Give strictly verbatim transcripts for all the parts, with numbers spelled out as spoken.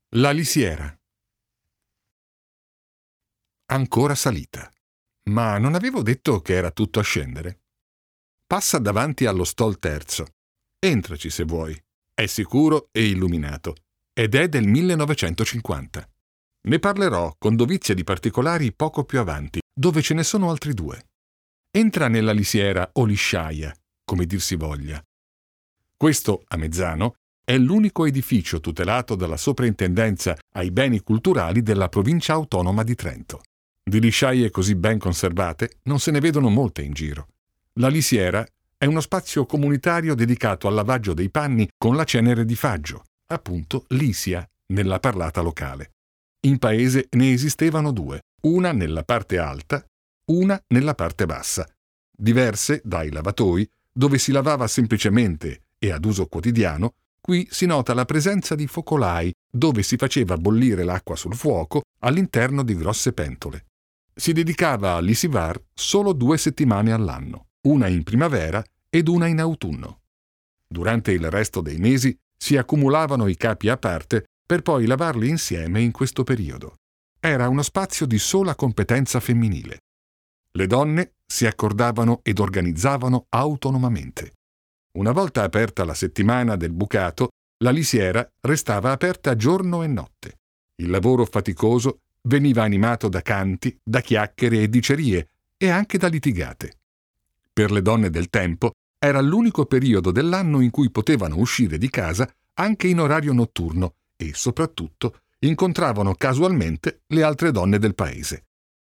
La lisiera. Ancora salita. Ma non avevo detto che era tutto a scendere? Passa davanti allo stol terzo. Entraci se vuoi. È sicuro e illuminato. Ed è del millenovecentocinquanta. Ne parlerò con dovizia di particolari poco più avanti, dove ce ne sono altri due. Entra nella lisiera o lisciaia, come dir si voglia. Questo, a Mezzano, è l'unico edificio tutelato dalla Soprintendenza ai beni culturali della provincia autonoma di Trento. Di lisciaie così ben conservate non se ne vedono molte in giro. La lisiera è uno spazio comunitario dedicato al lavaggio dei panni con la cenere di faggio, appunto lisia nella parlata locale. In paese ne esistevano due, una nella parte alta, una nella parte bassa, diverse dai lavatoi, dove si lavava semplicemente e ad uso quotidiano. Qui si nota la presenza di focolai, dove si faceva bollire l'acqua sul fuoco all'interno di grosse pentole. Si dedicava a lisivar solo due settimane all'anno, una in primavera ed una in autunno. Durante il resto dei mesi si accumulavano i capi a parte per poi lavarli insieme in questo periodo. Era uno spazio di sola competenza femminile. Le donne si accordavano ed organizzavano autonomamente. Una volta aperta la settimana del bucato, la lisiera restava aperta giorno e notte. Il lavoro faticoso veniva animato da canti, da chiacchiere e dicerie e anche da litigate. Per le donne del tempo era l'unico periodo dell'anno in cui potevano uscire di casa anche in orario notturno e, soprattutto, incontravano casualmente le altre donne del paese.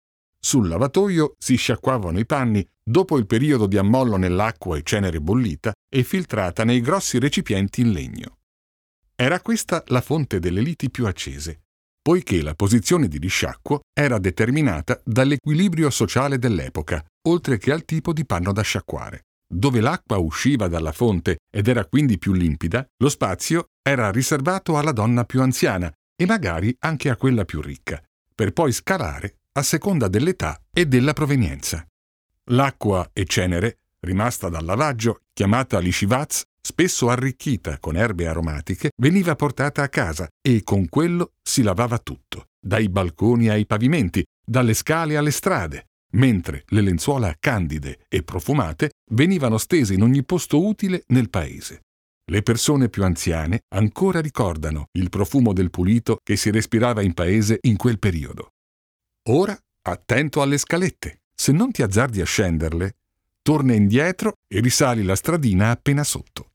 Sul lavatoio si sciacquavano i panni dopo il periodo di ammollo nell'acqua e cenere bollita e filtrata nei grossi recipienti in legno. Era questa la fonte delle liti più accese, poiché la posizione di risciacquo era determinata dall'equilibrio sociale dell'epoca, oltre che al tipo di panno da sciacquare. Dove l'acqua usciva dalla fonte ed era quindi più limpida, lo spazio era riservato alla donna più anziana e magari anche a quella più ricca, per poi scalare a seconda dell'età e della provenienza. L'acqua e cenere, rimasta dal lavaggio, chiamata lishivaz, spesso arricchita con erbe aromatiche, veniva portata a casa e con quello si lavava tutto, dai balconi ai pavimenti, dalle scale alle strade, mentre le lenzuola candide e profumate venivano stese in ogni posto utile nel paese. Le persone più anziane ancora ricordano il profumo del pulito che si respirava in paese in quel periodo. Ora, attento alle scalette. Se non ti azzardi a scenderle, torna indietro e risali la stradina appena sotto.